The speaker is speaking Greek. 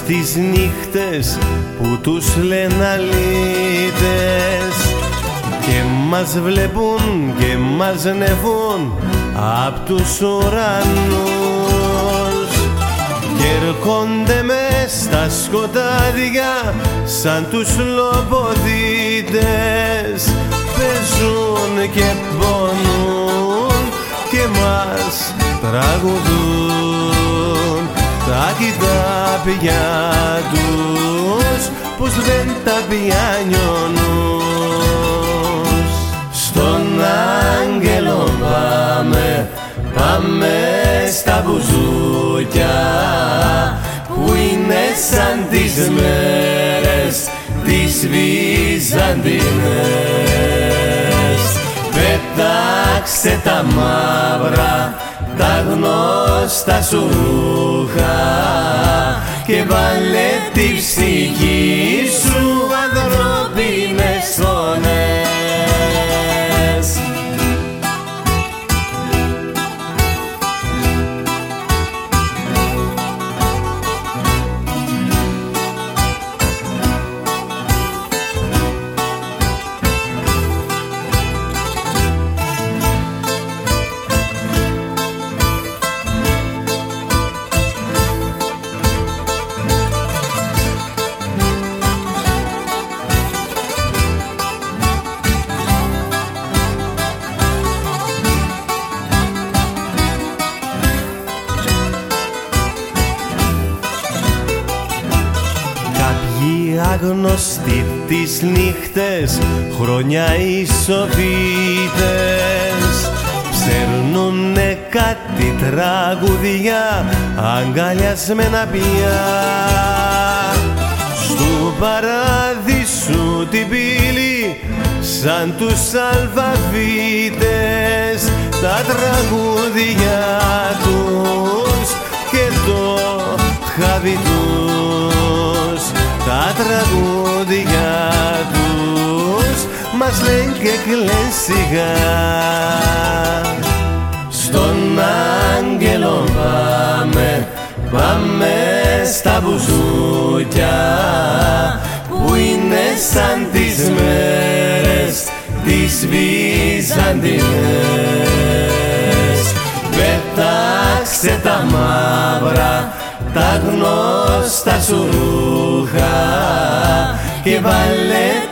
στις νύχτες που τους λένε αλήτες και μας βλέπουν και μας νεβούν απ' τους ουρανούς και έρχονται μες στα σκοτάδια σαν τους λοποδίτες, παίζουν και πονούν και μας τραγουδούν τα κοιτάπια τους πως δεν τα πιάνιονους. Στον άγγελο πάμε, πάμε στα μπουζούκια που είναι σαν τις μέρες τις Βυζαντινές. Πέταξε τα μαύρα, τα γνώστα σου ρούχα και βάλε τη ψυχή σου ανθρώπινες φωνές. Άγνωστοι τις νύχτες, χρόνια οι σοφίτες, ψέρνουνε κάτι τραγουδιά αγκαλιασμένα πια. Στου παράδεισου την πύλη σαν τους αλφαβήτες τα τραγούδια τους και το χαβί τους. Τα τραγούδια τους μας λένε και κλαιν σιγά. Στον άγγελο πάμε, πάμε στα μπουζούκια που είναι σαν τις μέρες τις Βυζαντινές. Πέταξε τα μαύρα, τα γνώστα σου ρούχα και βάλε